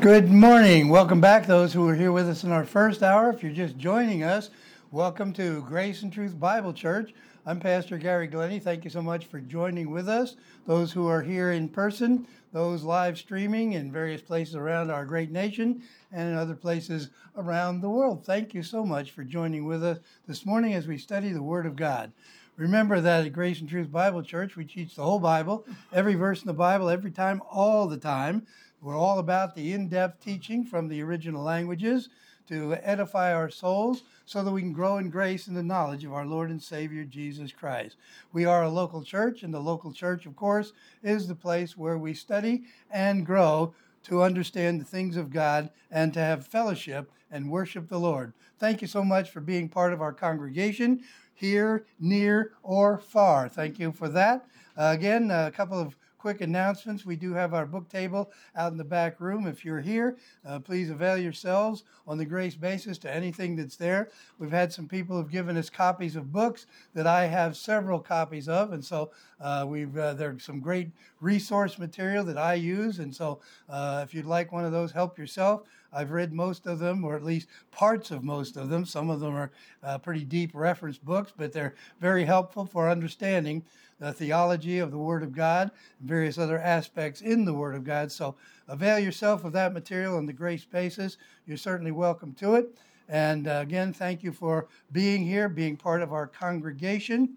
Good morning. Welcome back, those who are here with us in our first hour. If you're just joining us, welcome to Grace and Truth Bible Church. I'm Pastor Gary Glennie. Thank you so much for joining with us. Those who are here in person, those live streaming in various places around our great nation and in other places around the world. Thank you so much for joining with us this morning as we study the Word of God. Remember that at Grace and Truth Bible Church, we teach the whole Bible, every verse in the Bible, every time, all the time. We're all about the in-depth teaching from the original languages to edify our souls so that we can grow in grace and the knowledge of our Lord and Savior, Jesus Christ. We are a local church, and the local church, of course, is the place where we study and grow to understand the things of God and to have fellowship and worship the Lord. Thank you so much for being part of our congregation, here, near, or far. Thank you for that. Again, a couple of quick announcements. We do have our book table out in the back room. If you're here, please avail yourselves on the grace basis to anything that's there. We've had some people who've given us copies of books that I have several copies of, and so there's some great resource material that I use, and so if you'd like one of those, help yourself. I've read most of them, or at least parts of most of them. Some of them are pretty deep reference books, but they're very helpful for understanding the theology of the Word of God and various other aspects in the Word of God. So avail yourself of that material on the grace basis. You're certainly welcome to it. And again, thank you for being here, being part of our congregation.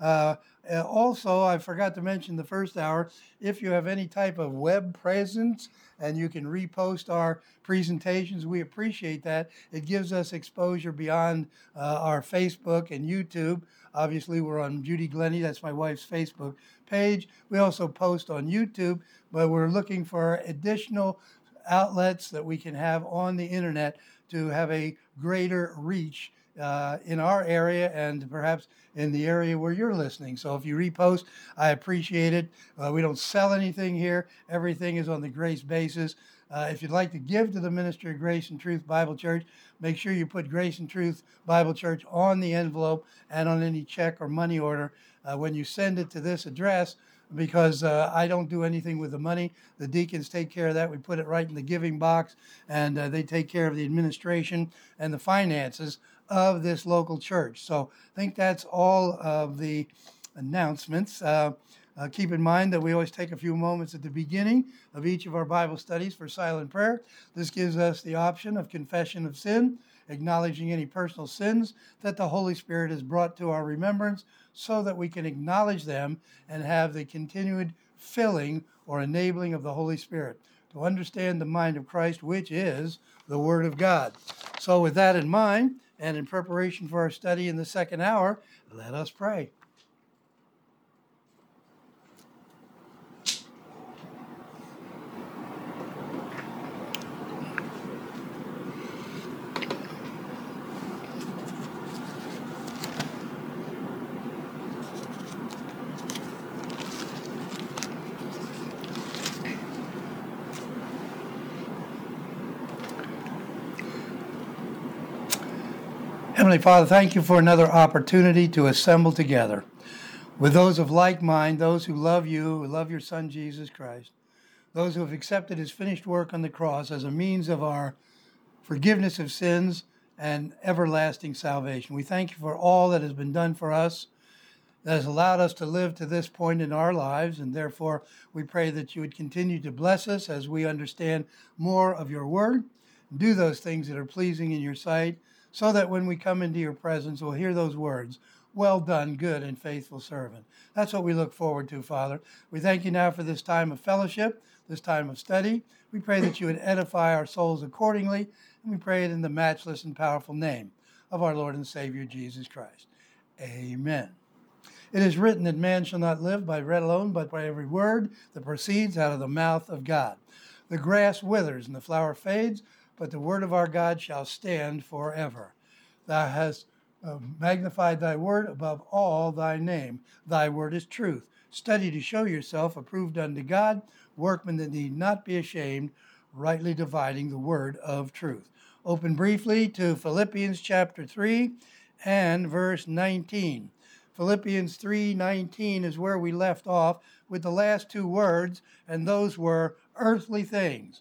Also, I forgot to mention the first hour, if you have any type of web presence and you can repost our presentations, we appreciate that. It gives us exposure beyond our Facebook and YouTube. Obviously, we're on Judy Glennie, that's my wife's Facebook page. We also post on YouTube, but we're looking for additional outlets that we can have on the internet to have a greater reach in our area and perhaps in the area where you're listening. So if you repost, I appreciate it. We don't sell anything here. Everything is on the grace basis. If you'd like to give to the ministry of Grace and Truth Bible Church, make sure you put Grace and Truth Bible Church on the envelope and on any check or money order when you send it to this address, because I don't do anything with the money. The deacons take care of that. We put it right in the giving box, and they take care of the administration and the finances of this local church. So I think that's all of the announcements. Keep in mind that we always take a few moments at the beginning of each of our Bible studies for silent prayer. This gives us the option of confession of sin, acknowledging any personal sins that the Holy Spirit has brought to our remembrance so that we can acknowledge them and have the continued filling or enabling of the Holy Spirit to understand the mind of Christ, which is the Word of God. So with that in mind, and in preparation for our study in the second hour, let us pray. Heavenly Father, thank you for another opportunity to assemble together with those of like mind, those who love you, who love your Son, Jesus Christ, those who have accepted his finished work on the cross as a means of our forgiveness of sins and everlasting salvation. We thank you for all that has been done for us, that has allowed us to live to this point in our lives, and therefore we pray that you would continue to bless us as we understand more of your word, do those things that are pleasing in your sight, so that when we come into your presence, we'll hear those words, "Well done, good and faithful servant." That's what we look forward to, Father. We thank you now for this time of fellowship, this time of study. We pray that you would edify our souls accordingly, and we pray it in the matchless and powerful name of our Lord and Savior, Jesus Christ. Amen. It is written that man shall not live by bread alone, but by every word that proceeds out of the mouth of God. The grass withers and the flower fades, but the word of our God shall stand forever. Thou hast magnified thy word above all thy name. Thy word is truth. Study to show yourself approved unto God, workmen that need not be ashamed, rightly dividing the word of truth. Open briefly to Philippians chapter 3 and verse 19. Philippians 3:19 is where we left off with the last two words, and those were earthly things.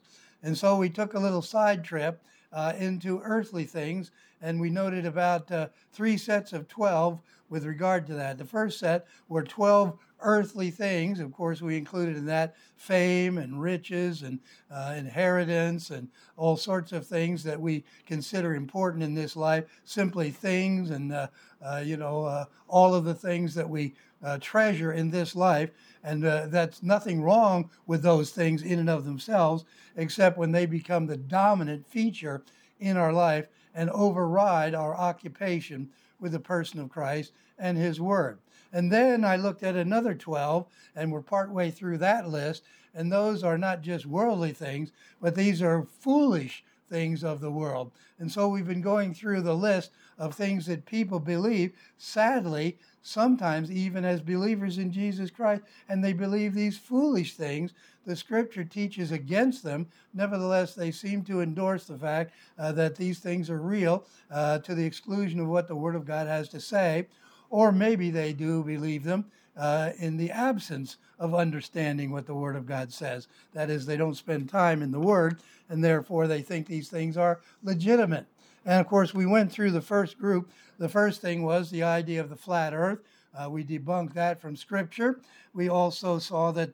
And so we took a little side trip into earthly things, and we noted about 3 sets of 12 with regard to that. The first set were 12 earthly things. Of course, we included in that fame and riches and inheritance and all sorts of things that we consider important in this life, simply things and, all of the things that we treasure in this life. And that's nothing wrong with those things in and of themselves, except when they become the dominant feature in our life and override our occupation with the person of Christ and his word. And then I looked at another 12, and we're partway through that list, and those are not just worldly things, but these are foolish things of the world. And so we've been going through the list of things that people believe, sadly, sometimes even as believers in Jesus Christ, and they believe these foolish things. The scripture teaches against them. Nevertheless, they seem to endorse the fact that these things are real to the exclusion of what the Word of God has to say. Or maybe they do believe them in the absence of understanding what the Word of God says. That is, they don't spend time in the Word, and therefore they think these things are legitimate. And of course, we went through the first group. The first thing was the idea of the flat earth. We debunked that from Scripture. We also saw that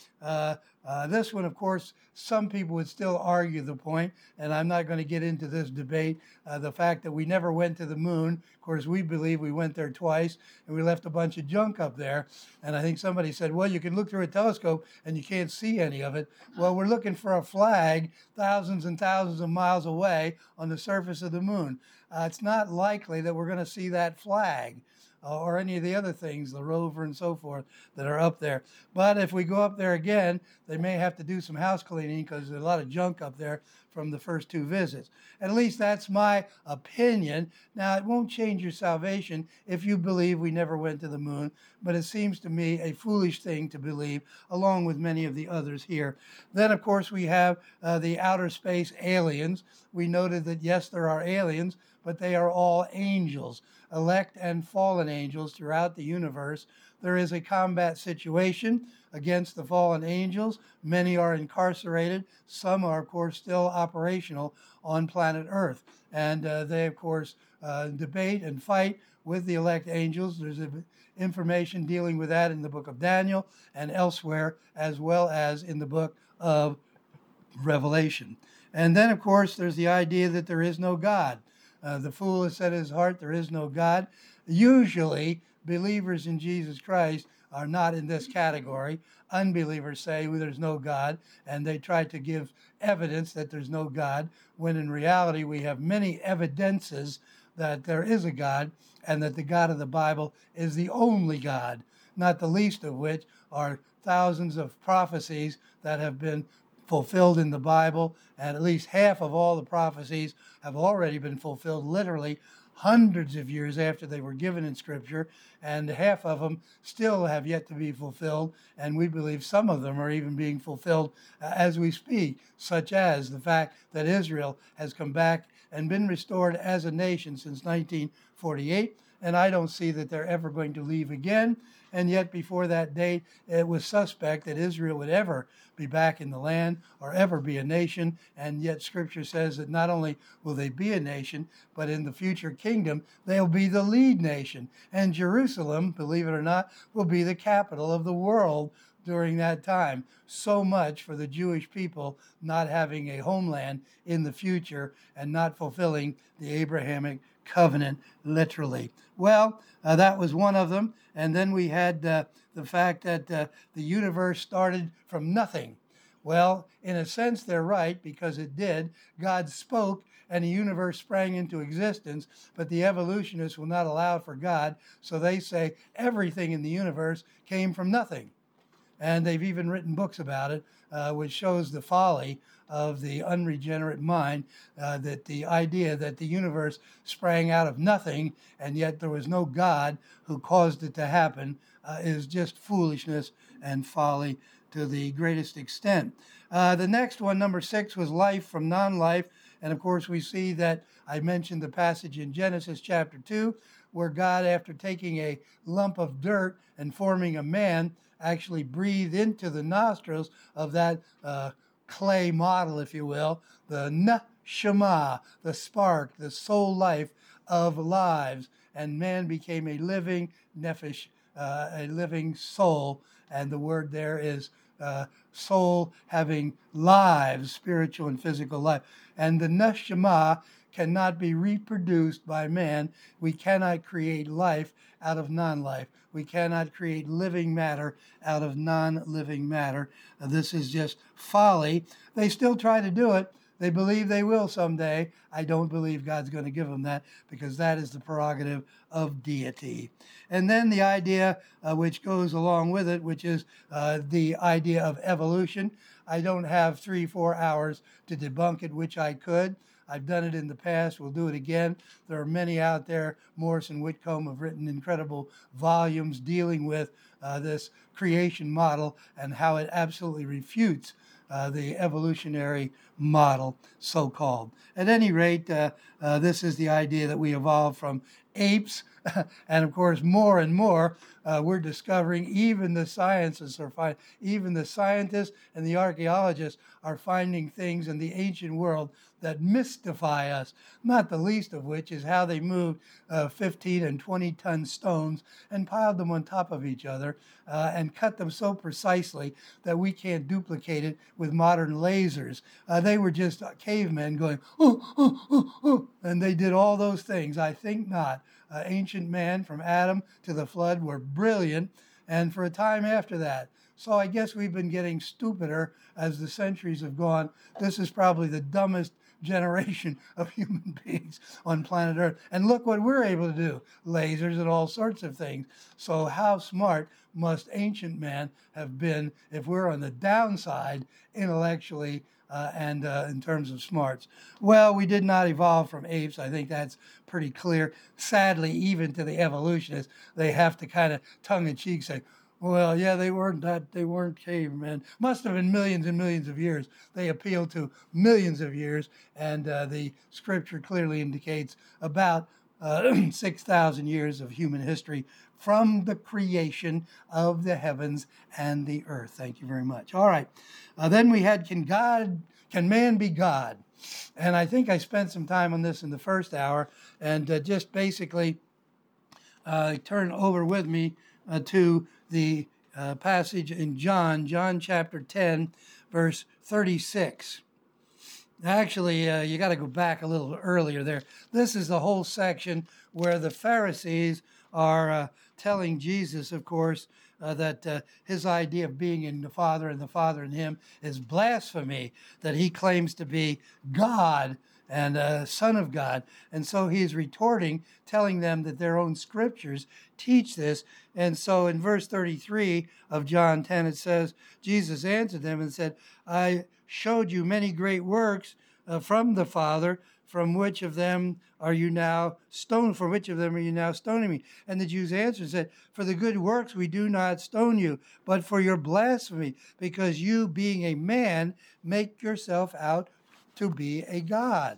this one, of course, some people would still argue the point, and I'm not going to get into this debate. The fact that we never went to the moon, of course, we believe we went there twice, and we left a bunch of junk up there. And I think somebody said, well, you can look through a telescope and you can't see any of it. Well, we're looking for a flag thousands and thousands of miles away on the surface of the moon. It's not likely that we're going to see that flag or any of the other things, the rover and so forth, that are up there. But if we go up there again, they may have to do some house cleaning because there's a lot of junk up there from the first 2 visits. At least that's my opinion. Now, it won't change your salvation if you believe we never went to the moon, but it seems to me a foolish thing to believe, along with many of the others here. Then, of course, we have the outer space aliens. We noted that, yes, there are aliens, but they are all angels, elect and fallen angels throughout the universe. There is a combat situation against the fallen angels. Many are incarcerated. Some are, of course, still operational on planet Earth. And they, of course, debate and fight with the elect angels. There's information dealing with that in the book of Daniel and elsewhere, as well as in the book of Revelation. And then, of course, there's the idea that there is no God. The fool has said in his heart, there is no God. Usually, believers in Jesus Christ are not in this category. Unbelievers say, well, there's no God, and they try to give evidence that there's no God, when in reality we have many evidences that there is a God, and that the God of the Bible is the only God, not the least of which are thousands of prophecies that have been fulfilled in the Bible, and at least half of all the prophecies have already been fulfilled literally hundreds of years after they were given in Scripture, and half of them still have yet to be fulfilled, and we believe some of them are even being fulfilled as we speak, such as the fact that Israel has come back and been restored as a nation since 1948, and I don't see that they're ever going to leave again. And yet before that date, it was suspect that Israel would ever be back in the land or ever be a nation. And yet Scripture says that not only will they be a nation, but in the future kingdom, they'll be the lead nation. And Jerusalem, believe it or not, will be the capital of the world during that time. So much for the Jewish people not having a homeland in the future and not fulfilling the Abrahamic covenant literally. Well, that was one of them. And then we had the fact that the universe started from nothing. Well, in a sense, they're right, because it did. God spoke and the universe sprang into existence, but the evolutionists will not allow for God. So they say everything in the universe came from nothing. And they've even written books about it, which shows the folly of the unregenerate mind, that the idea that the universe sprang out of nothing and yet there was no God who caused it to happen is just foolishness and folly to the greatest extent. The next one, number 6, was life from non-life. And of course, we see that I mentioned the passage in Genesis chapter 2, where God, after taking a lump of dirt and forming a man, actually breathed into the nostrils of that clay model, if you will, the neshama, the spark, the soul life of lives. And man became a living nephesh, a living soul. And the word there is soul having lives, spiritual and physical life. And the neshama cannot be reproduced by man. We cannot create life out of non-life. We cannot create living matter out of non-living matter. This is just folly. They still try to do it. They believe they will someday. I don't believe God's going to give them that, because that is the prerogative of deity. And then the idea which goes along with it, which is the idea of evolution. I don't have 3-4 hours to debunk it, which I could. I've done it in the past. We'll do it again. There are many out there. Morris and Whitcomb have written incredible volumes dealing with this creation model and how it absolutely refutes the evolutionary model, so-called. At any rate, this is the idea that we evolved from apes. And of course, more and more, we're discovering, even the scientists and the archaeologists are finding things in the ancient world that mystify us, not the least of which is how they moved 15 and 20-ton stones and piled them on top of each other and cut them so precisely that we can't duplicate it with modern lasers. They were just cavemen going, oh, oh, oh, oh, and they did all those things. I think not. Ancient man from Adam to the flood were brilliant, and for a time after that. So I guess we've been getting stupider as the centuries have gone. This is probably the dumbest generation of human beings on planet Earth. And look what we're able to do, lasers and all sorts of things. So how smart must ancient man have been if we're on the downside intellectually and in terms of smarts? Well, we did not evolve from apes. I think that's pretty clear. Sadly, even to the evolutionists, they have to kind of tongue-in-cheek say, well, yeah, they weren't cavemen. Must have been millions and millions of years. They appeal to millions of years, and the scripture clearly indicates about 6,000 years of human history from the creation of the heavens and the earth. Thank you very much. All right. Then we had, can man be God? And I think I spent some time on this in the first hour, and just basically turn over with me to the passage in John chapter 10, verse 36. Actually, you got to go back a little earlier there. This is the whole section where the Pharisees are telling Jesus, of course, that his idea of being in the Father and the Father in him is blasphemy, that he claims to be God and Son of God. And so he's retorting, telling them that their own scriptures teach this. And so in verse 33 of John 10, it says, Jesus answered them and said, I showed you many great works from the Father. From which of them are you now stoning me? And the Jews answered and said, for the good works we do not stone you, but for your blasphemy, because you, being a man, make yourself out to be a God.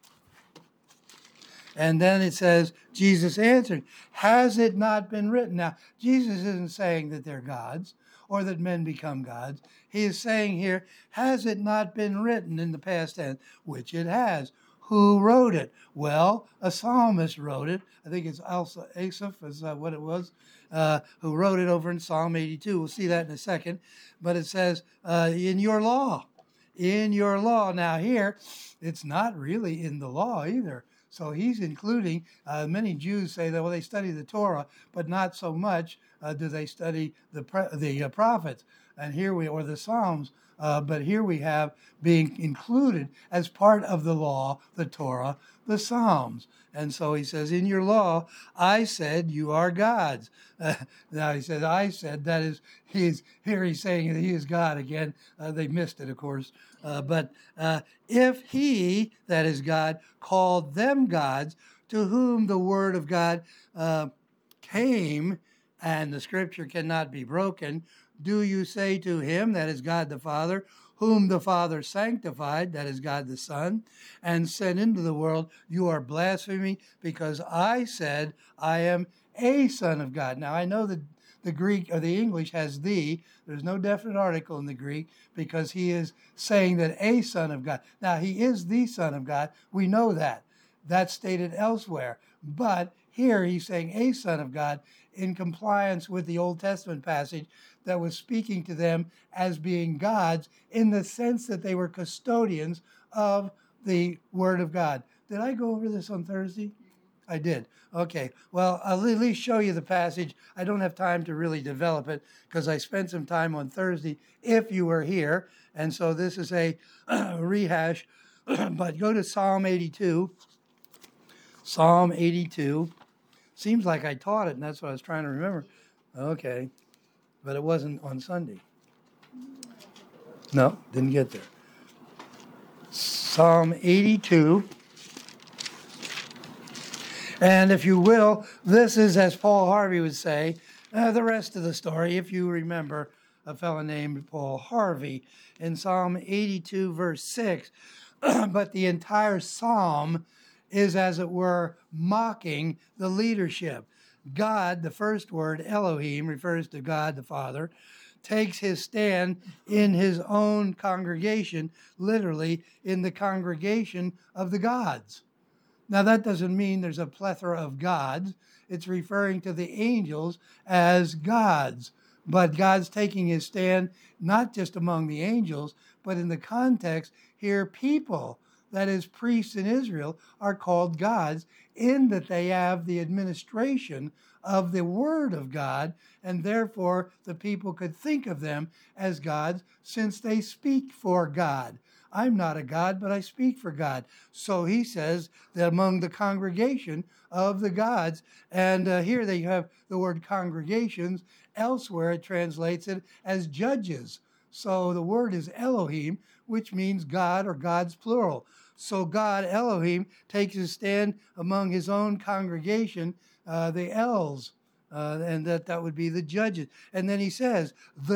And then it says, Jesus answered, has it not been written? Now, Jesus isn't saying that they're gods or that men become gods. He is saying here, has it not been written in the past tense? Which it has. Who wrote it? Well, a psalmist wrote it. I think it's Asaph is what it was, who wrote it over in Psalm 82. We'll see that in a second. But it says, in your law. In your law. Now here, it's not really in the law either. So he's including, many Jews say that, well, they study the Torah, but not so much do they study the prophets. And here or the Psalms. But here we have being included as part of the law, the Torah, the Psalms. And so he says, in your law, I said you are gods. Now he said, I said, that is, he's saying that he is God again. They missed it, of course. But if he, that is God, called them gods, to whom the word of God came, and the scripture cannot be broken, do you say to him, that is God the Father, whom the Father sanctified, that is God the Son, and sent into the world, you are blaspheming, because I said I am a son of God. Now I know that the Greek or the English has the. There's no definite article in the Greek because he is saying that a son of God. Now, he is the Son of God. We know that. That's stated elsewhere. But here he's saying a son of God in compliance with the Old Testament passage that was speaking to them as being gods in the sense that they were custodians of the Word of God. Did I go over this on Thursday? I did. Okay. Well, I'll at least show you the passage. I don't have time to really develop it because I spent some time on Thursday if you were here. And so this is a rehash. But go to Psalm 82. Psalm 82. Seems like I taught it, and that's what I was trying to remember. Okay. But it wasn't on Sunday. No, didn't get there. Psalm 82. And if you will, this is, as Paul Harvey would say, the rest of the story, if you remember a fellow named Paul Harvey in Psalm 82, verse 6. But the entire psalm is, as it were, mocking the leadership. God, the first word, Elohim, refers to God the Father, takes his stand in his own congregation, literally in the congregation of the gods. Now, that doesn't mean there's a plethora of gods. It's referring to the angels as gods. But God's taking his stand not just among the angels, but in the context here, people, that is, priests in Israel, are called gods in that they have the administration of the Word of God, and therefore the people could think of them as gods since they speak for God. I'm not a God, but I speak for God. So he says that among the congregation of the gods, and here they have the word congregations. Elsewhere it translates it as judges. So the word is Elohim, which means God or gods plural. So God, Elohim, takes his stand among his own congregation, the Els, and that would be the judges. And then he says,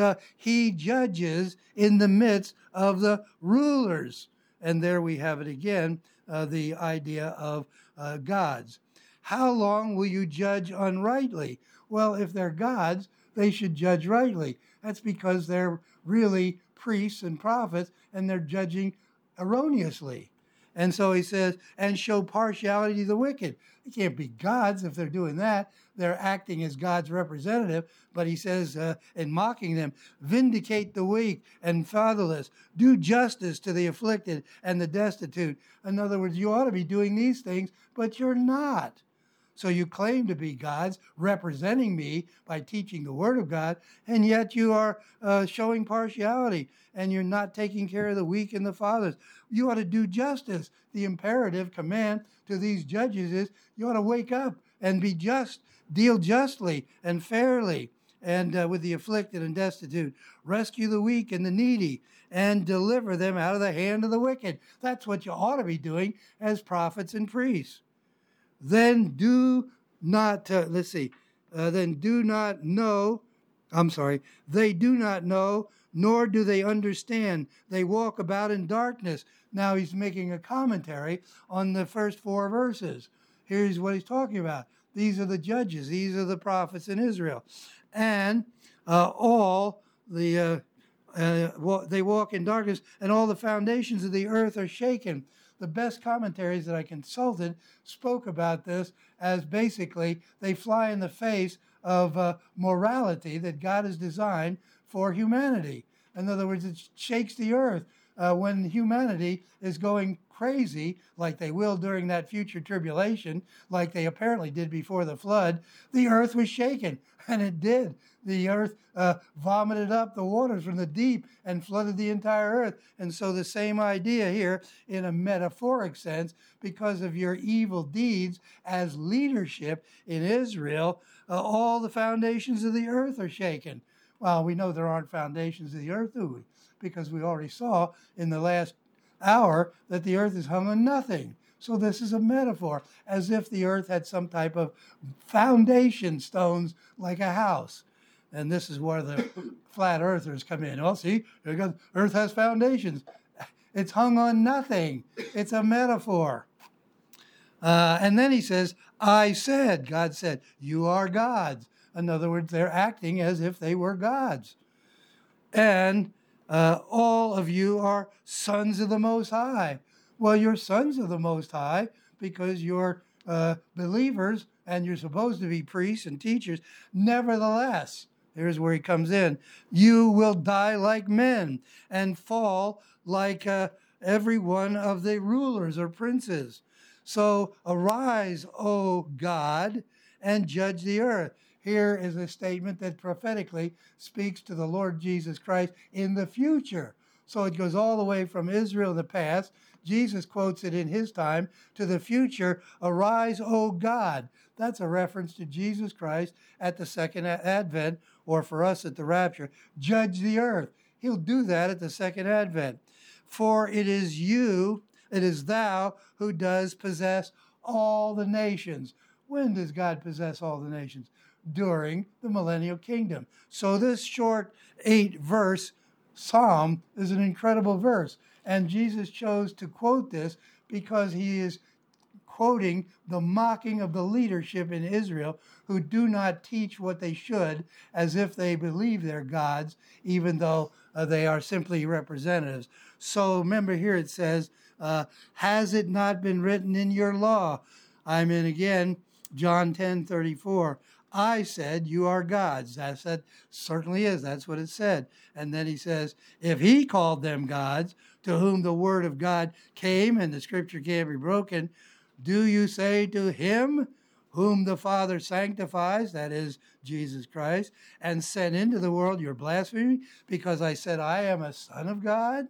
he judges in the midst of the rulers. And there we have it again, the idea of gods. How long will you judge unrightly? Well, if they're gods, they should judge rightly. That's because they're really priests and prophets, and they're judging erroneously. And so he says, and show partiality to the wicked. They can't be gods if they're doing that. They're acting as God's representative. But he says, in mocking them, vindicate the weak and fatherless. Do justice to the afflicted and the destitute. In other words, you ought to be doing these things, but you're not. So you claim to be gods, representing me by teaching the Word of God, and yet you are showing partiality, and you're not taking care of the weak and the fatherless. You ought to do justice. The imperative command to these judges is you ought to wake up and be just, deal justly and fairly, and with the afflicted and destitute. Rescue the weak and the needy, and deliver them out of the hand of the wicked. That's what you ought to be doing as prophets and priests. Then do not, then do not know, they do not know, nor do they understand. They walk about in darkness. Now he's making a commentary on the first 4 verses. Here's what he's talking about. These are the judges. These are the prophets in Israel. And they walk in darkness, and all the foundations of the earth are shaken. The best commentaries that I consulted spoke about this as basically they fly in the face of morality that God has designed for humanity. In other words, it shakes the earth when humanity is going crazy, like they will during that future tribulation, like they apparently did before the flood. The earth was shaken, and it did. The earth vomited up the waters from the deep and flooded the entire earth. And so the same idea here in a metaphoric sense, because of your evil deeds as leadership in Israel, all the foundations of the earth are shaken. Well, we know there aren't foundations of the earth, do we? Because we already saw in the last hour that the earth is hung on nothing. So this is a metaphor, as if the earth had some type of foundation stones like a house. And this is where the flat earthers come in. Oh, see, earth has foundations. It's hung on nothing. It's a metaphor. And then he says, God said, you are gods. In other words, they're acting as if they were gods. And all of you are sons of the Most High. Well, you're sons of the Most High because you're believers and you're supposed to be priests and teachers. Nevertheless, here's where he comes in. You will die like men and fall like every one of the rulers or princes. So arise, O God, and judge the earth. Here is a statement that prophetically speaks to the Lord Jesus Christ in the future. So it goes all the way from Israel in the past. Jesus quotes it in his time to the future. Arise, O God. That's a reference to Jesus Christ at the second advent, or for us at the rapture. Judge the earth. He'll do that at the second advent. For it is thou who does possess all the nations. When does God possess all the nations? During the millennial kingdom. So this short 8-verse psalm is an incredible verse. And Jesus chose to quote this because he is quoting the mocking of the leadership in Israel who do not teach what they should as if they believe they're gods, even though they are simply representatives. So remember here it says, has it not been written in your law? I'm in again, John 10:34. I said, you are gods. That certainly is. That's what it said. And then he says, if he called them gods, to whom the word of God came and the scripture can't be broken, do you say to him whom the Father sanctifies, that is Jesus Christ, and sent into the world, you're blaspheming because I said I am a son of God?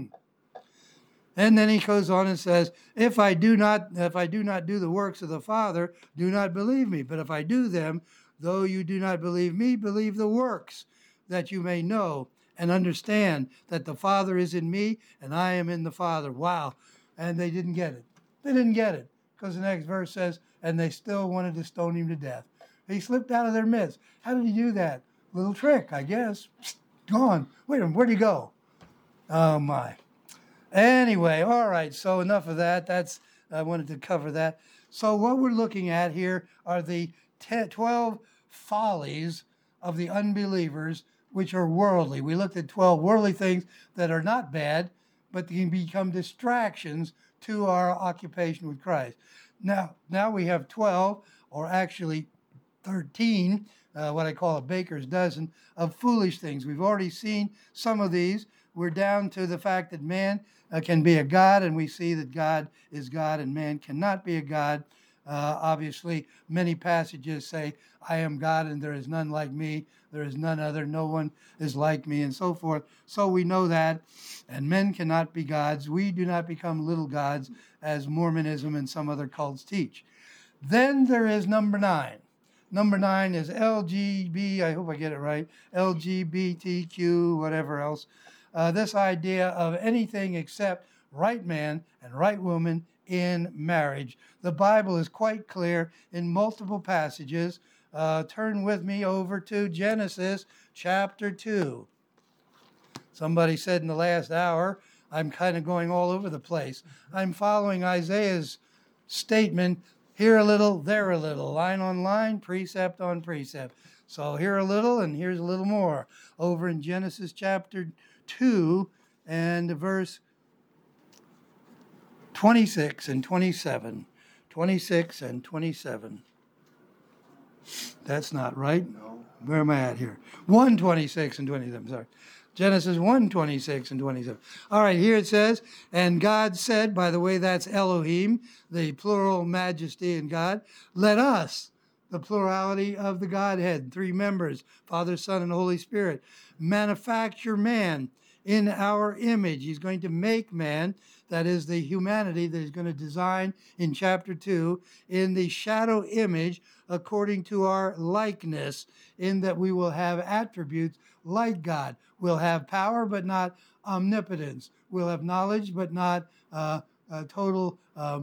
And then he goes on and says, if I do not do the works of the Father, do not believe me. But if I do them, though you do not believe me, believe the works, that you may know and understand that the Father is in me and I am in the Father. Wow. And they didn't get it. They didn't get it because the next verse says, and they still wanted to stone him to death. He slipped out of their midst. How did he do that? Little trick, I guess. Gone. Wait a minute, where'd he go? Oh, my. Anyway, all right, so enough of that. I wanted to cover that. So what we're looking at here are the 12 follies of the unbelievers, which are worldly. We looked at 12 worldly things that are not bad, but can become distractions to our occupation with Christ. Now we have 12, or actually 13, what I call a baker's dozen, of foolish things. We've already seen some of these. We're down to the fact that man can be a god, and we see that God is God and man cannot be a god. Obviously, many passages say, I am God and there is none like me. There is none other. No one is like me, and so forth. So we know that. And men cannot be gods. We do not become little gods, as Mormonism and some other cults teach. Then there is number 9. Number 9 is LGB, I hope I get it right, LGBTQ, whatever else. This idea of anything except right man and right woman in marriage. The Bible is quite clear in multiple passages. Turn with me over to Genesis chapter 2. Somebody said in the last hour, I'm kind of going all over the place. I'm following Isaiah's statement, here a little, there a little, line on line, precept on precept. So here a little and here's a little more. Over in Genesis chapter 2 and verse 26 and 27. 26 and 27. That's not right. No. Where am I at here? 1:26 and 27, sorry. Genesis 1:26 and 27. All right, here it says, and God said, by the way, that's Elohim, the plural majesty in God, let us, the plurality of the Godhead, 3 members, Father, Son, and Holy Spirit, manufacture man in our image. He's going to make man, that is the humanity that he's going to design in chapter 2, in the shadow image according to our likeness, in that we will have attributes like God. We'll have power, but not omnipotence. We'll have knowledge, but not total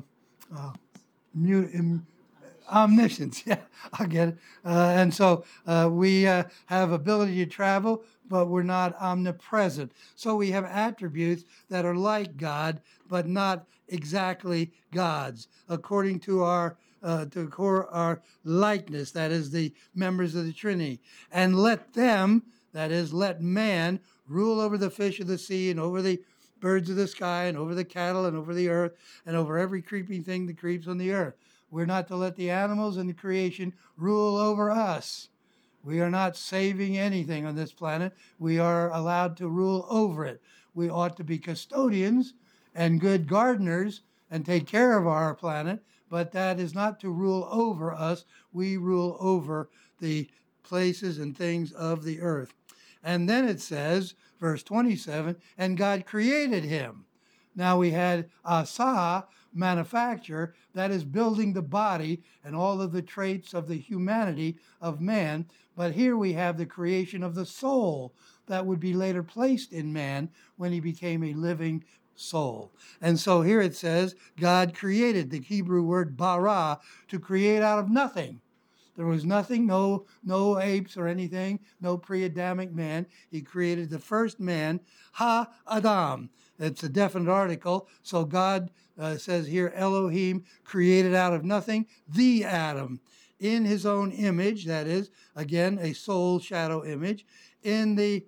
omniscience. Yeah, I get it. And so we have ability to travel, but we're not omnipresent. So we have attributes that are like God, but not exactly God's, according to our our likeness, that is, the members of the Trinity. And let them, that is, let man, rule over the fish of the sea and over the birds of the sky and over the cattle and over the earth and over every creeping thing that creeps on the earth. We're not to let the animals and the creation rule over us. We are not saving anything on this planet. We are allowed to rule over it. We ought to be custodians and good gardeners and take care of our planet, but that is not to rule over us. We rule over the places and things of the earth. And then it says, verse 27, and God created him. Now we had asa, manufacture, that is building the body and all of the traits of the humanity of man. But here we have the creation of the soul that would be later placed in man when he became a living soul. And so here it says, God created, the Hebrew word bara, to create out of nothing. There was nothing, no apes or anything, no pre-Adamic man. He created the first man, Ha-Adam. It's a definite article. So God says here, Elohim created out of nothing the Adam in his own image. That is, again, a soul shadow image. In the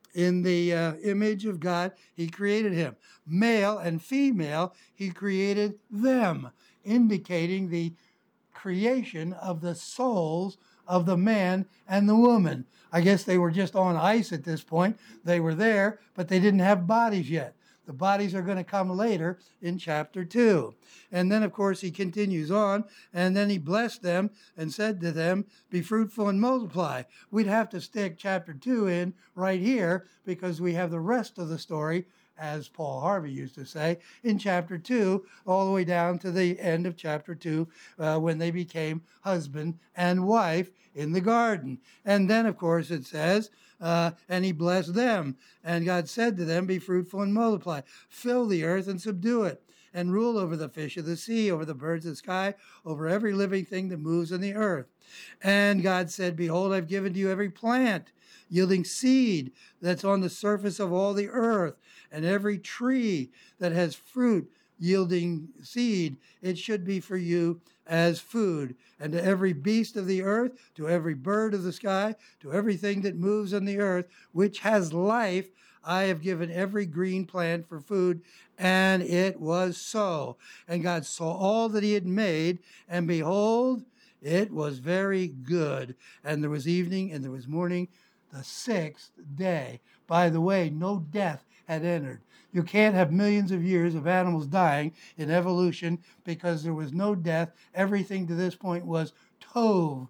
image of God, he created him. Male and female, he created them, indicating the creation of the souls of the man and the woman. I guess they were just on ice at this point. They were there, but they didn't have bodies yet. The bodies are going to come later in chapter 2. And then, of course, he continues on, and then he blessed them and said to them, be fruitful and multiply. We'd have to stick chapter 2 in right here because we have the rest of the story, as Paul Harvey used to say, in chapter 2, all the way down to the end of chapter 2, when they became husband and wife in the garden. And then, of course, it says, and he blessed them. And God said to them, be fruitful and multiply, fill the earth and subdue it, and rule over the fish of the sea, over the birds of the sky, over every living thing that moves on the earth. And God said, behold, I've given to you every plant yielding seed that's on the surface of all the earth, and every tree that has fruit yielding seed, it should be for you as food. And to every beast of the earth, to every bird of the sky, to everything that moves on the earth, which has life, I have given every green plant for food. And it was so. And God saw all that he had made, and behold, it was very good. And there was evening and there was morning, the sixth day. By the way, no death had entered. You can't have millions of years of animals dying in evolution because there was no death. Everything to this point was tov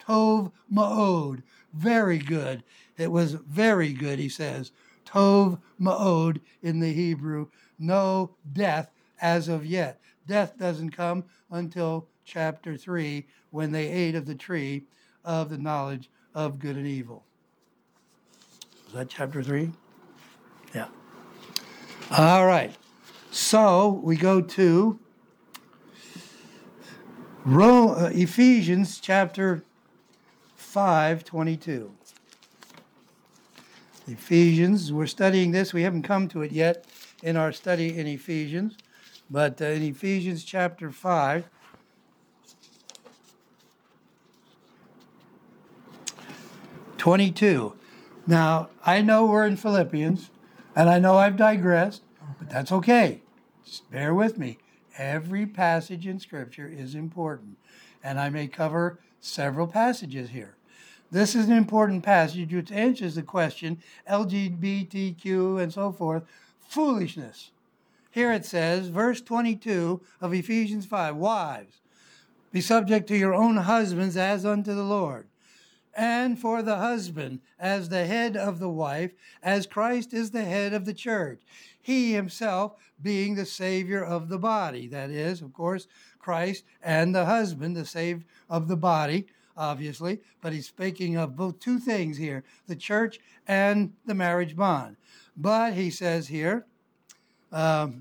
ma'od. Very good. It was very good, he says. Tov ma'od in the Hebrew. No death as of yet. Death doesn't come until chapter 3 when they ate of the tree of the knowledge of good and evil. Was that chapter 3? Yeah. All right. So we go to Ephesians chapter 5:22. Ephesians, we're studying this. We haven't come to it yet in our study in Ephesians, but in Ephesians chapter 5, 22. Now, I know we're in Philippians, and I know I've digressed, but that's okay. Just bear with me. Every passage in Scripture is important, and I may cover several passages here. This is an important passage which answers the question, LGBTQ and so forth, foolishness. Here it says, verse 22 of Ephesians 5, wives, be subject to your own husbands as unto the Lord. And for the husband as the head of the wife, as Christ is the head of the church, he himself being the Savior of the body. That is, of course, Christ and the husband, the Savior of the body, obviously. But he's speaking of both two things here, the church and the marriage bond. But he says here, but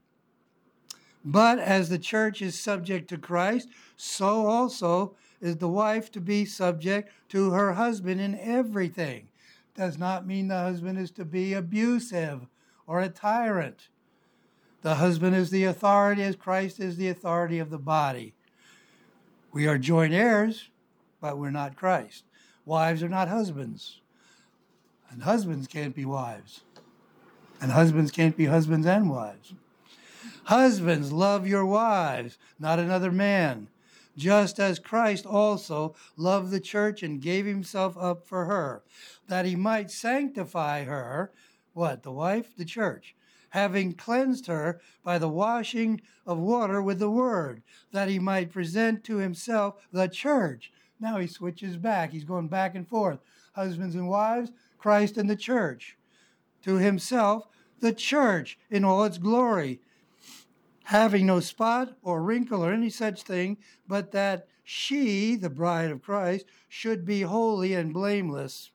as the church is subject to Christ, so also is the wife to be subject to her husband in everything. Does not mean the husband is to be abusive or a tyrant. The husband is the authority as Christ is the authority of the body. We are joint heirs, but we're not Christ. Wives are not husbands, and husbands can't be wives, and husbands can't be husbands and wives. Husbands, love your wives, not another man, just as Christ also loved the church and gave himself up for her, that he might sanctify her, what, the wife? The church, having cleansed her by the washing of water with the word, that he might present to himself the church. Now he switches back. He's going back and forth. Husbands and wives, Christ and the church. To himself, the church in all its glory, having no spot or wrinkle or any such thing, but that she, the bride of Christ, should be holy and blameless.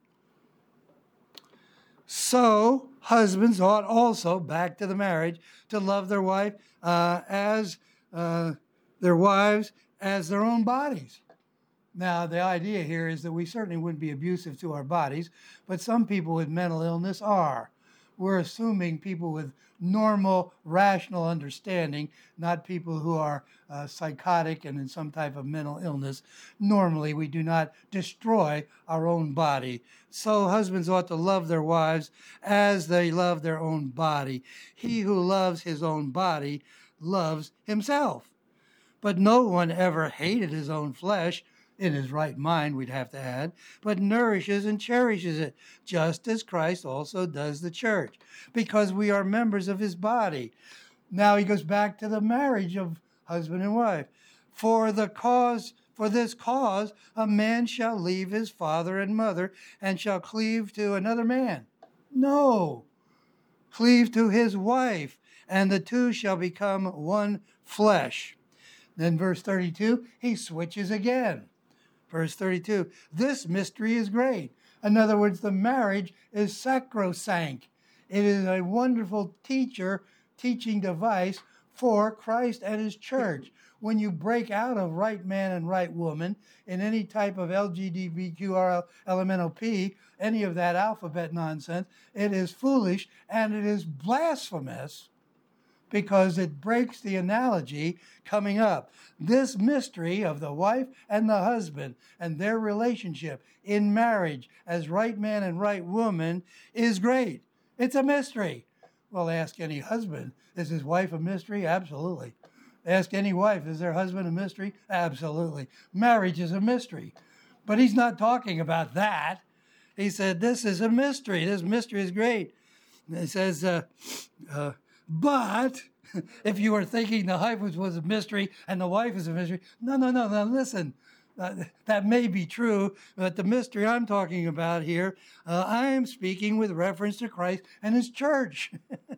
So husbands ought also, back to the marriage, to love their wife as their wives as their own bodies. Now, the idea here is that we certainly wouldn't be abusive to our bodies, but some people with mental illness are. We're assuming people with normal, rational understanding, not people who are psychotic and in some type of mental illness. Normally, we do not destroy our own body. So husbands ought to love their wives as they love their own body. He who loves his own body loves himself. But no one ever hated his own flesh, in his right mind, we'd have to add, but nourishes and cherishes it, just as Christ also does the church, because we are members of his body. Now he goes back to the marriage of husband and wife. For this cause, a man shall leave his father and mother, and shall cleave to another man. No, cleave to his wife, and the two shall become one flesh. Then verse 32, he switches again. Verse 32, this mystery is great. In other words, the marriage is sacrosanct. It is a wonderful teaching device for Christ and his church. When you break out of right man and right woman in any type of LGBTQ, LMNOP, any of that alphabet nonsense, it is foolish and it is blasphemous, because it breaks the analogy coming up. This mystery of the wife and the husband and their relationship in marriage as right man and right woman is great. It's a mystery. Well, ask any husband, is his wife a mystery? Absolutely. Ask any wife, is their husband a mystery? Absolutely. Marriage is a mystery. But he's not talking about that. He said, this is a mystery. This mystery is great. And he says, but if you were thinking the husband was a mystery and the wife is a mystery, no, listen. That may be true, but the mystery I'm talking about here, I am speaking with reference to Christ and his church.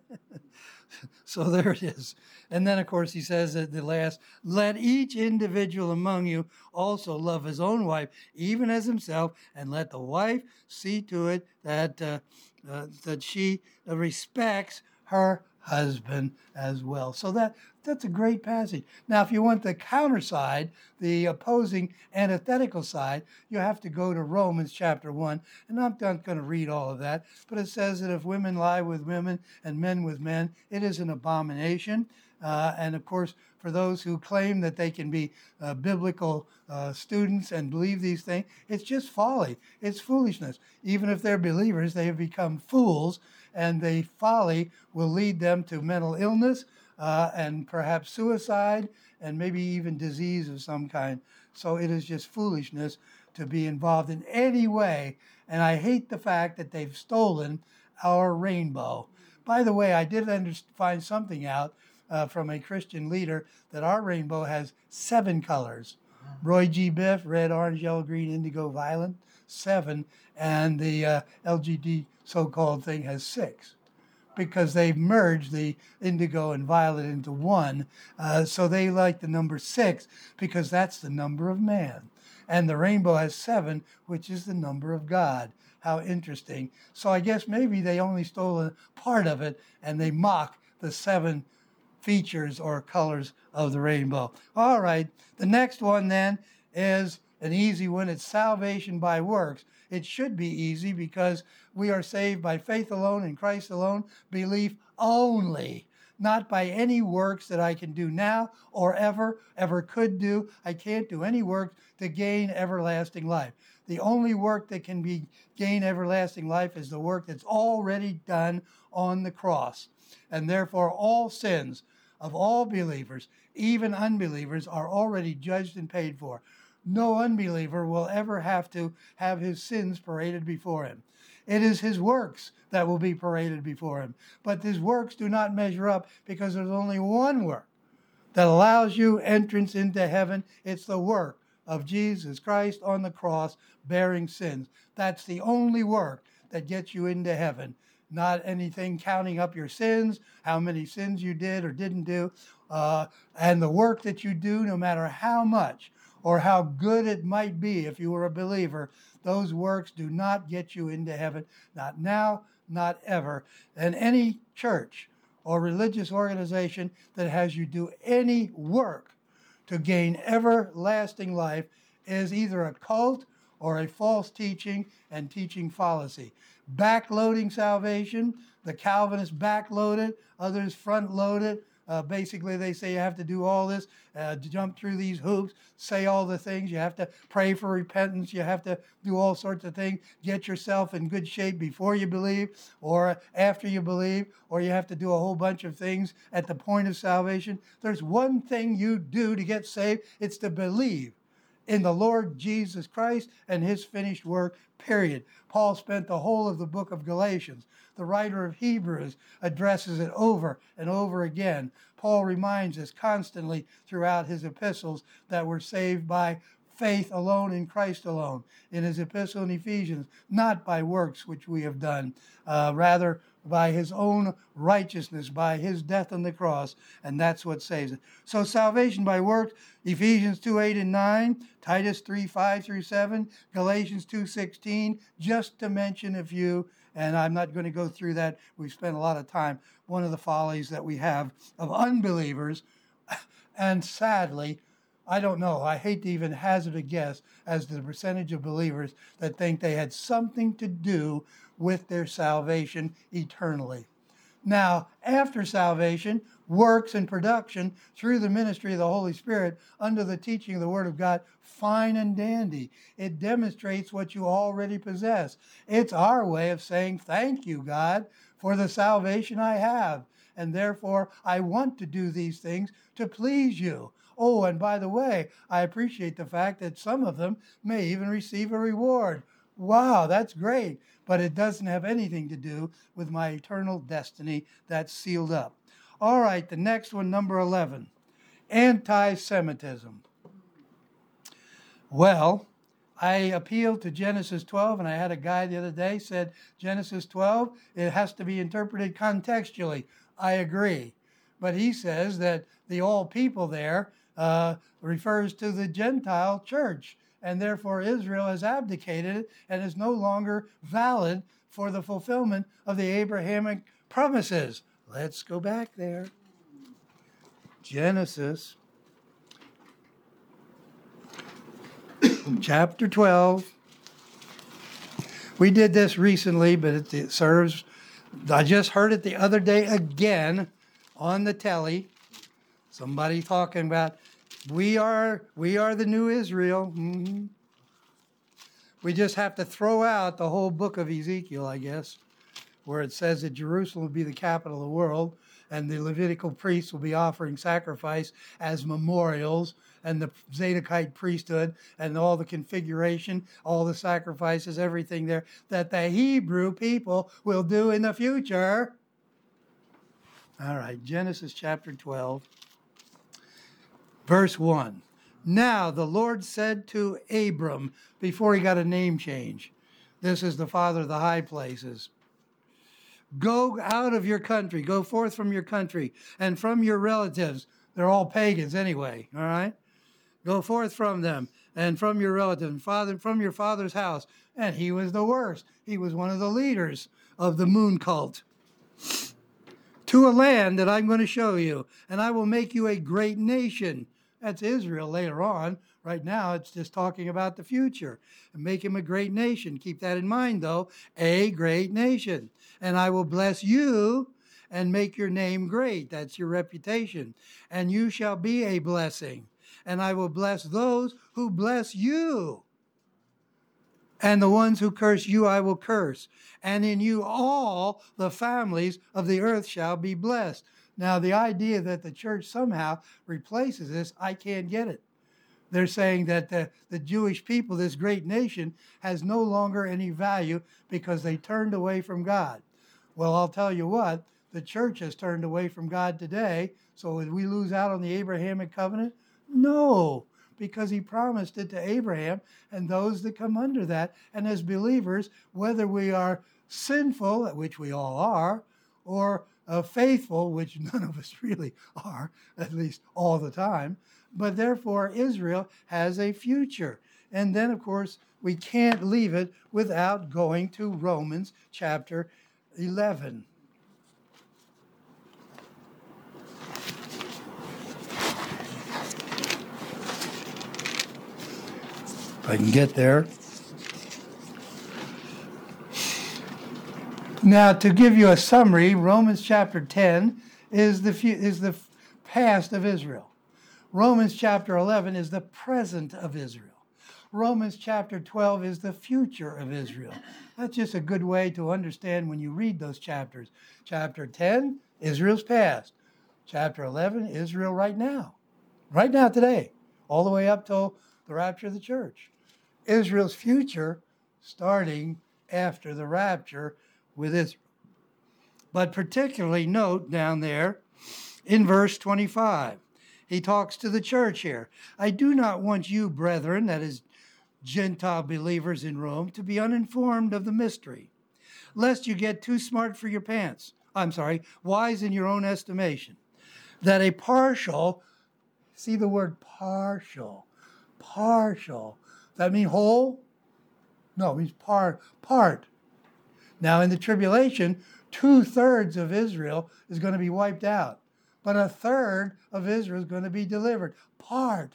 So there it is. And then, of course, he says at the last, let each individual among you also love his own wife, even as himself, and let the wife see to it that she respects her husband as well. So that's a great passage. Now, if you want the counter side, the opposing antithetical side, you have to go to Romans chapter 1. And I'm not going to read all of that, but it says that if women lie with women and men with men, it is an abomination. And of course, for those who claim that they can be biblical students and believe these things, it's just folly. It's foolishness. Even if they're believers, they have become fools, and the folly will lead them to mental illness and perhaps suicide and maybe even disease of some kind. So it is just foolishness to be involved in any way. And I hate the fact that they've stolen our rainbow. By the way, I did find something out from a Christian leader that our rainbow has 7 colors. Roy G. Biff, red, orange, yellow, green, indigo, violet, 7. And the LGD so-called thing has 6, because they've merged the indigo and violet into one. So they like the number 6 because that's the number of man. And the rainbow has 7, which is the number of God. How interesting. So I guess maybe they only stole a part of it and they mock the 7 features or colors of the rainbow. All right, the next one then is an easy one. It's salvation by works. It should be easy because we are saved by faith alone in Christ alone, belief only. not by any works that I can do now or ever could do. I can't do any work to gain everlasting life. The only work that can gain everlasting life is the work that's already done on the cross. And therefore all sins of all believers, even unbelievers, are already judged and paid for. No unbeliever will ever have to have his sins paraded before him. It is his works that will be paraded before him. But his works do not measure up because there's only one work that allows you entrance into heaven. It's the work of Jesus Christ on the cross bearing sins. That's the only work that gets you into heaven. Not anything counting up your sins, how many sins you did or didn't do. And the work that you do, no matter how much or how good it might be if you were a believer, those works do not get you into heaven. Not now, not ever. And any church or religious organization that has you do any work to gain everlasting life is either a cult or a false teaching and teaching fallacy. Backloading salvation, the Calvinists backload it, others front load it. Basically, they say you have to do all this, jump through these hoops, say all the things. You have to pray for repentance. You have to do all sorts of things. Get yourself in good shape before you believe or after you believe, or you have to do a whole bunch of things at the point of salvation. There's one thing you do to get saved. It's to believe in the Lord Jesus Christ and his finished work, period. Paul spent the whole of the book of Galatians. The writer of Hebrews addresses it over and over again. Paul reminds us constantly throughout his epistles that we're saved by faith alone in Christ alone. In his epistle in Ephesians, not by works which we have done, rather by his own righteousness, by his death on the cross, and that's what saves it. So salvation by works, Ephesians 2:8 and 9, Titus 3:5 through 7, Galatians 2:16, just to mention a few, and I'm not going to go through that. We've spent a lot of time. One of the follies that we have of unbelievers, and sadly, I don't know, I hate to even hazard a guess as to the percentage of believers that think they had something to do with their salvation eternally. Now, after salvation, works and production through the ministry of the Holy Spirit under the teaching of the Word of God, fine and dandy. It demonstrates what you already possess. It's our way of saying, thank you, God, for the salvation I have. And therefore, I want to do these things to please you. Oh, and by the way, I appreciate the fact that some of them may even receive a reward. Wow, that's great. But it doesn't have anything to do with my eternal destiny that's sealed up. All right, the next one, number 11, anti-Semitism. Well, I appealed to Genesis 12, and I had a guy the other day said, Genesis 12, it has to be interpreted contextually. I agree. But he says that the all people there refers to the Gentile church, and therefore Israel has abdicated it and is no longer valid for the fulfillment of the Abrahamic promises. Let's go back there. Genesis chapter 12. We did this recently, but it serves. I just heard it the other day again on the telly. Somebody talking about we are the new Israel. Mm-hmm. We just have to throw out the whole book of Ezekiel, I guess, where it says that Jerusalem will be the capital of the world, and the Levitical priests will be offering sacrifice as memorials, and the Zadokite priesthood, and all the configuration, all the sacrifices, everything there, that the Hebrew people will do in the future. All right, Genesis chapter 12, verse 1. Now the Lord said to Abram, before he got a name change, this is the father of the high places, go out of your country, go forth from your country, and from your relatives. They're all pagans anyway, all right? Go forth from them, and from your relatives, from your father's house. And he was the worst. He was one of the leaders of the moon cult. To a land that I'm going to show you, and I will make you a great nation. That's Israel later on. Right now, it's just talking about the future. And make him a great nation. Keep that in mind, though. A great nation. And I will bless you and make your name great. That's your reputation. And you shall be a blessing. And I will bless those who bless you. And the ones who curse you I will curse. And in you all the families of the earth shall be blessed. Now, the idea that the church somehow replaces this, I can't get it. They're saying that the Jewish people, this great nation, has no longer any value because they turned away from God. Well, I'll tell you what, the church has turned away from God today. So did we lose out on the Abrahamic covenant? No, because he promised it to Abraham and those that come under that. And as believers, whether we are sinful, which we all are, or faithful, which none of us really are, at least all the time, but therefore Israel has a future. And then, of course, we can't leave it without going to Romans chapter 11. If I can get there. Now, to give you a summary, Romans chapter 10 is the past of Israel. Romans chapter 11 is the present of Israel. Romans chapter 12 is the future of Israel. That's just a good way to understand when you read those chapters. Chapter 10, Israel's past. Chapter 11, Israel right now today, all the way up till the rapture of the church. Israel's future starting after the rapture with Israel. But particularly note down there in verse 25, he talks to the church here. I do not want you, brethren, that is Gentile believers in Rome, to be uninformed of the mystery, lest you get too smart for your pants. Wise in your own estimation. That a partial, see the word partial. That mean whole? No, it means part. Now in the tribulation, 2/3 of Israel is going to be wiped out. But 1/3 of Israel is going to be delivered. Part.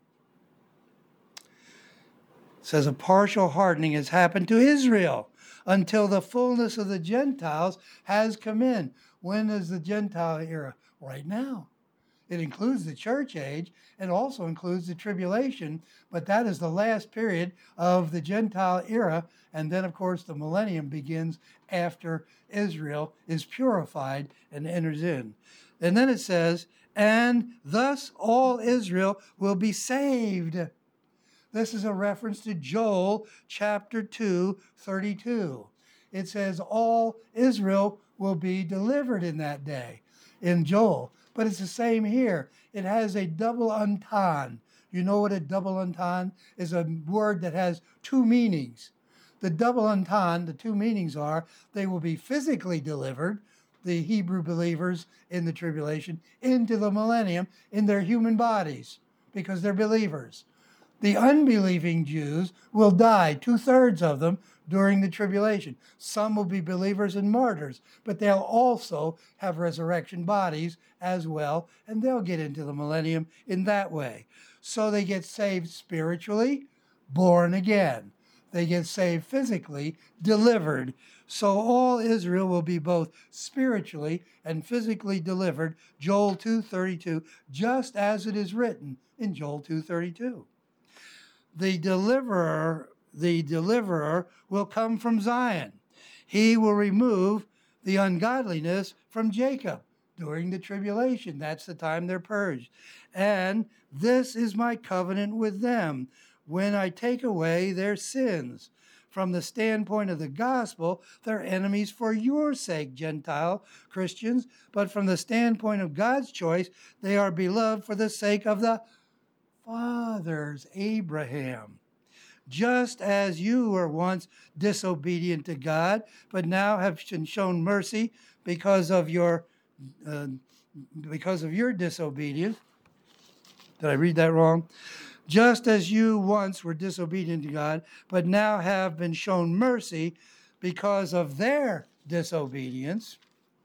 It says a partial hardening has happened to Israel until the fullness of the Gentiles has come in. When is the Gentile era? Right now. It includes the church age and also includes the tribulation, but that is the last period of the Gentile era. And then, of course, the millennium begins after Israel is purified and enters in. And then it says, and thus all Israel will be saved. This is a reference to Joel chapter 2, 32. It says all Israel will be delivered in that day in Joel. But it's the same here. It has a double entendre. You know what a double entendre is? A word that has two meanings. The double entendre, the two meanings are, they will be physically delivered, the Hebrew believers in the tribulation, into the millennium in their human bodies because they're believers. The unbelieving Jews will die, 2/3 of them, during the tribulation. Some will be believers and martyrs, but they'll also have resurrection bodies as well, and they'll get into the millennium in that way. So they get saved spiritually, born again. They get saved physically, delivered. So all Israel will be both spiritually and physically delivered, Joel 2:32, just as it is written in Joel 2:32. The deliverer will come from Zion. He will remove the ungodliness from Jacob during the tribulation. That's the time they're purged. And this is my covenant with them when I take away their sins. From the standpoint of the gospel, they're enemies for your sake, Gentile Christians. But from the standpoint of God's choice, they are beloved for the sake of the fathers, Abraham. Just as you were once disobedient to God, but now have been shown mercy because of your disobedience. Did I read that wrong? Just as you once were disobedient to God, but now have been shown mercy because of their disobedience,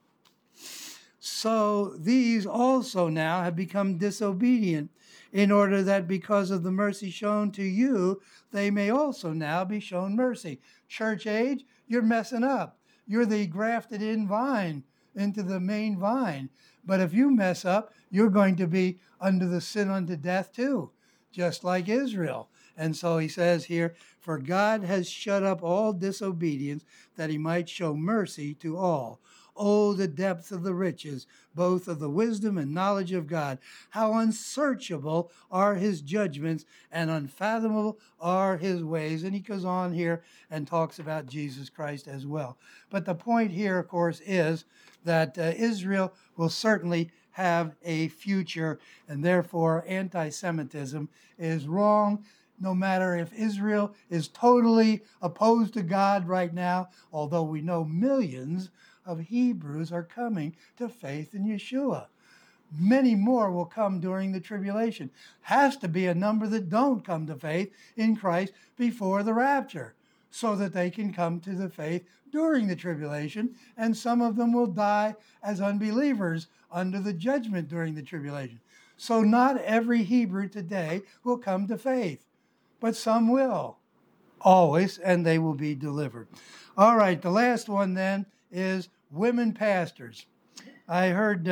so these also now have become disobedient, in order that because of the mercy shown to you, they may also now be shown mercy. Church age, you're messing up. You're the grafted in vine. into the main vine. But if you mess up, you're going to be under the sin unto death too, just like Israel. And so he says here, for God has shut up all disobedience that he might show mercy to all. Oh, the depth of the riches, both of the wisdom and knowledge of God. How unsearchable are his judgments and unfathomable are his ways. And he goes on here and talks about Jesus Christ as well. But the point here, of course, is that Israel will certainly have a future, and therefore anti-Semitism is wrong. No matter if Israel is totally opposed to God right now, although we know millions of Hebrews are coming to faith in Yeshua. Many more will come during the tribulation. Has to be a number that don't come to faith in Christ before the rapture, so that they can come to the faith during the tribulation, and some of them will die as unbelievers under the judgment during the tribulation. So not every Hebrew today will come to faith, but some will, always, and they will be delivered. All right, the last one then is women pastors. I heard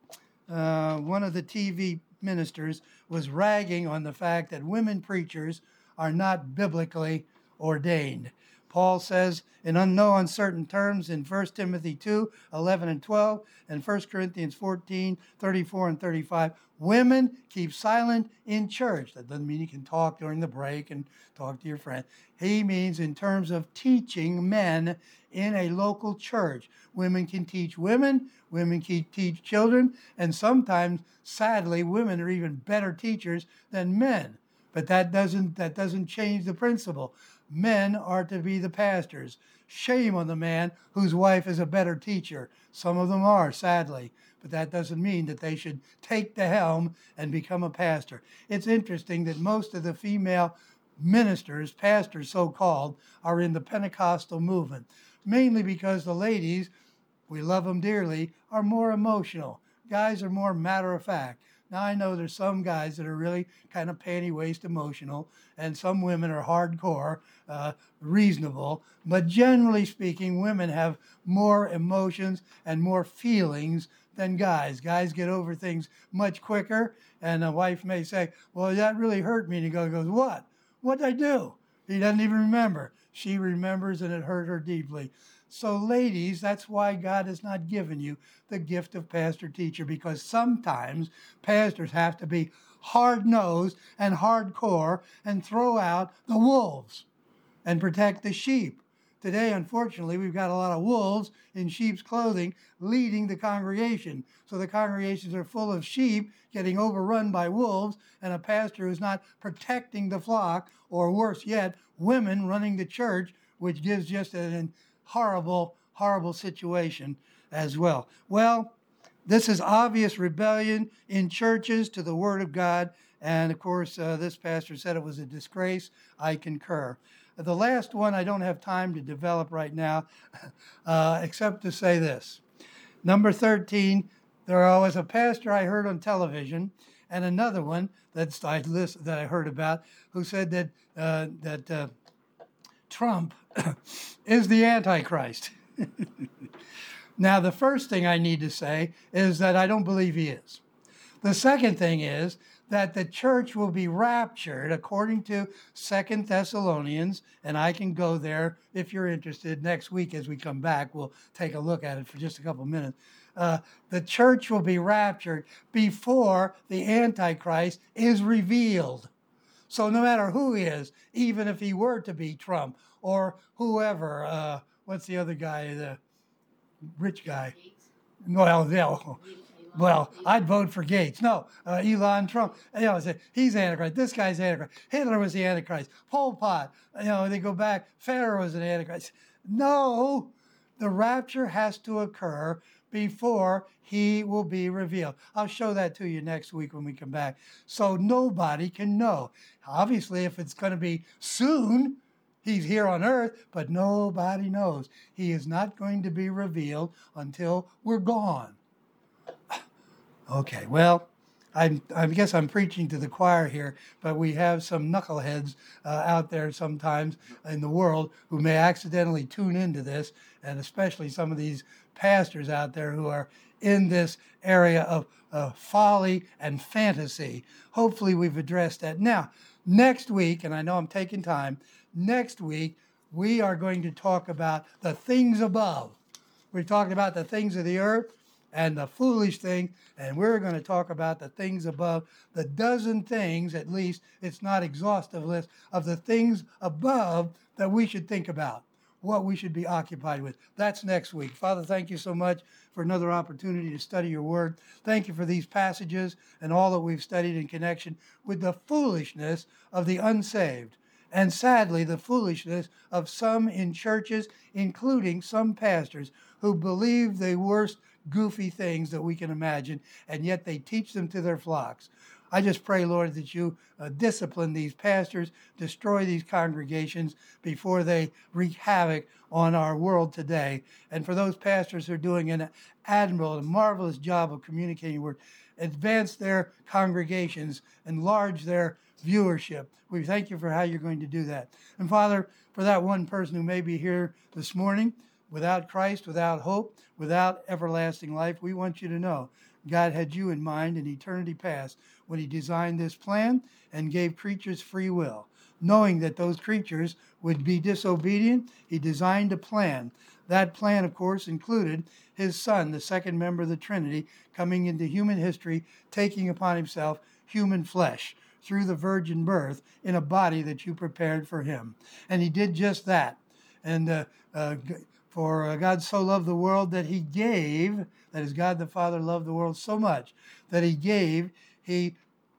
one of the TV ministers was ragging on the fact that women preachers are not biblically ordained. Paul says in no uncertain terms in 1 Timothy 2, 11 and 12, and 1 Corinthians 14, 34 and 35, women keep silent in church. That doesn't mean you can talk during the break and talk to your friend. He means in terms of teaching men in a local church. Women can teach women, women can teach children, and sometimes, sadly, women are even better teachers than men. But that doesn't change the principle. Men are to be the pastors. Shame on the man whose wife is a better teacher. Some of them are, sadly, but that doesn't mean that they should take the helm and become a pastor. It's interesting that most of the female ministers, pastors so-called, are in the Pentecostal movement, mainly because the ladies, we love them dearly, are more emotional. Guys are more matter-of-fact. Now, I know there's some guys that are really kind of panty-waist emotional, and some women are hardcore, reasonable. But generally speaking, women have more emotions and more feelings than guys. Guys get over things much quicker, and a wife may say, well, that really hurt me. And he goes, what? What'd I do? He doesn't even remember. She remembers, and it hurt her deeply. So ladies, that's why God has not given you the gift of pastor-teacher, because sometimes pastors have to be hard-nosed and hardcore and throw out the wolves and protect the sheep. Today, unfortunately, we've got a lot of wolves in sheep's clothing leading the congregation. So the congregations are full of sheep getting overrun by wolves, and a pastor who's not protecting the flock, or worse yet, women running the church, which gives just an horrible, horrible situation as well. Well, this is obvious rebellion in churches to the Word of God. And of course, this pastor said it was a disgrace. I concur. The last one I don't have time to develop right now, except to say this. Number 13, there was a pastor I heard on television, and another one that I heard about, who said that Trump is the Antichrist. Now, the first thing I need to say is that I don't believe he is. The second thing is that the church will be raptured according to 2 Thessalonians, and I can go there if you're interested. Next week as we come back, we'll take a look at it for just a couple minutes. The church will be raptured before the Antichrist is revealed. So no matter who he is, even if he were to be Trump or whoever, what's the other guy, the rich guy? Well, I'd vote for Gates. No, Elon Trump. He's Antichrist. This guy's Antichrist. Hitler was the Antichrist. Pol Pot. They go back. Pharaoh was an Antichrist. No, the rapture has to occur before he will be revealed. I'll show that to you next week when we come back. So nobody can know. Obviously, if it's going to be soon, he's here on earth, but nobody knows. He is not going to be revealed until we're gone. Okay, well, I guess I'm preaching to the choir here, but we have some knuckleheads out there sometimes in the world who may accidentally tune into this, and especially some of these pastors out there who are in this area of folly and fantasy. Hopefully we've addressed that. Now, next week, and I know I'm taking time, next week we are going to talk about the things above. We're talking about the things of the earth and the foolish thing, and we're going to talk about the things above, the dozen things, at least, it's not exhaustive list, of the things above that we should think about, what we should be occupied with. That's next week. Father, thank you so much for another opportunity to study your word. Thank you for these passages and all that we've studied in connection with the foolishness of the unsaved. And sadly, the foolishness of some in churches, including some pastors who believe the worst goofy things that we can imagine, and yet they teach them to their flocks. I just pray, Lord, that you discipline these pastors, destroy these congregations before they wreak havoc on our world today. And for those pastors who are doing an admirable and marvelous job of communicating word, advance their congregations, enlarge their viewership. We thank you for how you're going to do that. And Father, for that one person who may be here this morning, without Christ, without hope, without everlasting life, we want you to know God had you in mind in eternity past when he designed this plan and gave creatures free will. Knowing that those creatures would be disobedient, he designed a plan. That plan, of course, included his Son, the second member of the Trinity, coming into human history, taking upon himself human flesh through the virgin birth in a body that you prepared for him. And he did just that. And for God so loved the world that he gave, that is, God the Father loved the world so much that he gave, he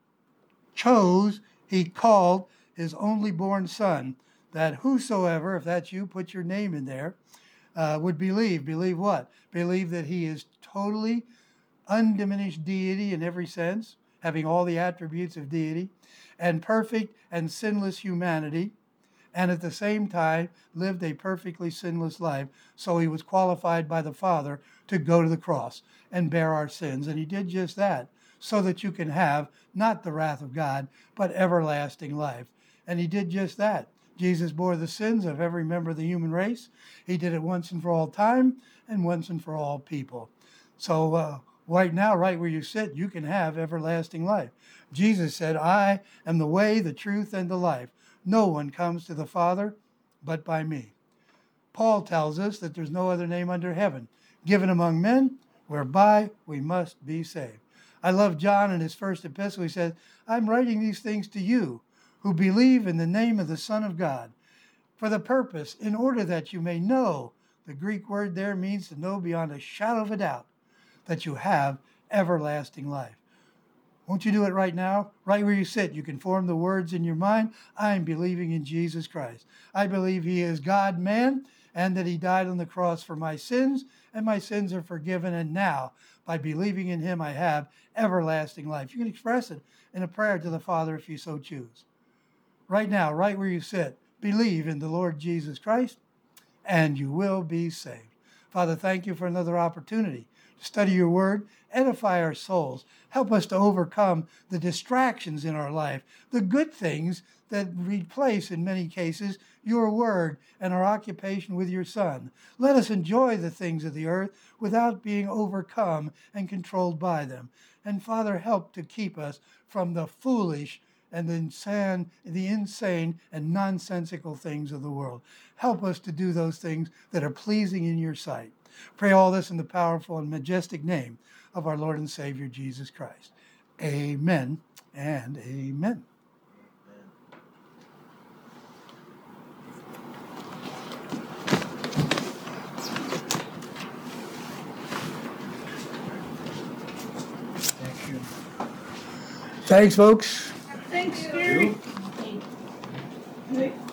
chose, he called his only born Son, that whosoever, if that's you, put your name in there, would believe. Believe what? Believe that he is totally undiminished deity in every sense, having all the attributes of deity, and perfect and sinless humanity, and at the same time lived a perfectly sinless life. So he was qualified by the Father to go to the cross and bear our sins. And he did just that, so that you can have not the wrath of God, but everlasting life. And he did just that. Jesus bore the sins of every member of the human race. He did it once and for all time and once and for all people. So right now, right where you sit, you can have everlasting life. Jesus said, I am the way, the truth, and the life. No one comes to the Father but by me. Paul tells us that there's no other name under heaven given among men whereby we must be saved. I love John in his first epistle. He says, I'm writing these things to you who believe in the name of the Son of God, for the purpose, in order that you may know, the Greek word there means to know beyond a shadow of a doubt, that you have everlasting life. Won't you do it right now? Right where you sit, you can form the words in your mind. I'm believing in Jesus Christ. I believe he is God, man, and that he died on the cross for my sins, and my sins are forgiven. And now, by believing in him, I have everlasting life. You can express it in a prayer to the Father if you so choose. Right now, right where you sit, believe in the Lord Jesus Christ, and you will be saved. Father, thank you for another opportunity to study your word, edify our souls, help us to overcome the distractions in our life, the good things that replace, in many cases, your word and our occupation with your Son. Let us enjoy the things of the earth without being overcome and controlled by them. And Father, help to keep us from the foolish and the insane and nonsensical things of the world. Help us to do those things that are pleasing in your sight. Pray all this in the powerful and majestic name of our Lord and Savior, Jesus Christ. Amen and amen. Thank you. Thanks, folks. Thanks, Gary.